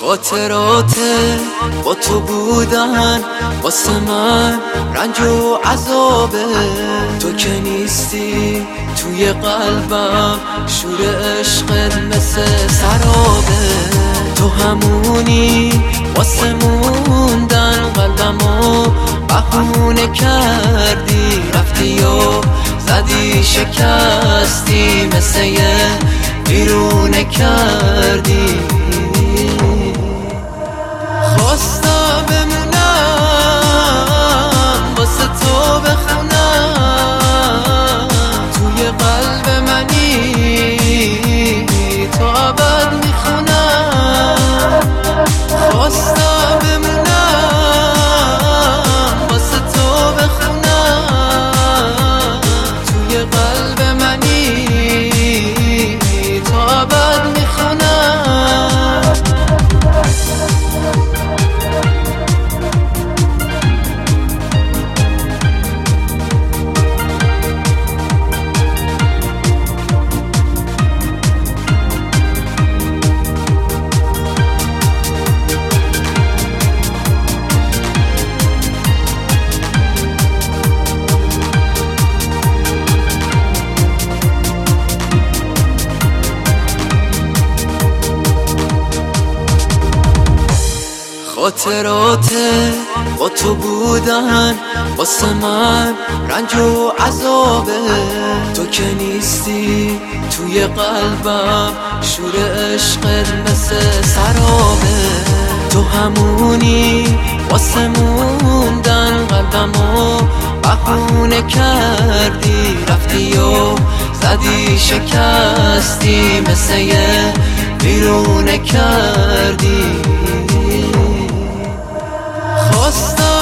خاطرات با تو بودن واسه من رنج و عذابه. تو که نیستی توی قلبم شور عشقت مثل سرابه. تو همونی واسه موندن قلبمو بهونه کردی، رفتی و زدی شکستی مثل یه بیرونه کردی. خواستم بمونم واسه تو بخونم، توی قلب منی تو ابد میخونم. خواستم بمونم واسه تو بخونم، توی قلب منی تو ابد میخونم. خاطرات با تو بودن واسه من رنج و عذابه. تو که نیستی توی قلبم شور عشقت مثل سرابه. تو همونی واسه موندن قلبمو بهونه کردی، رفتی و زدی شکستی مثل یه بیرونه کردی. خواستم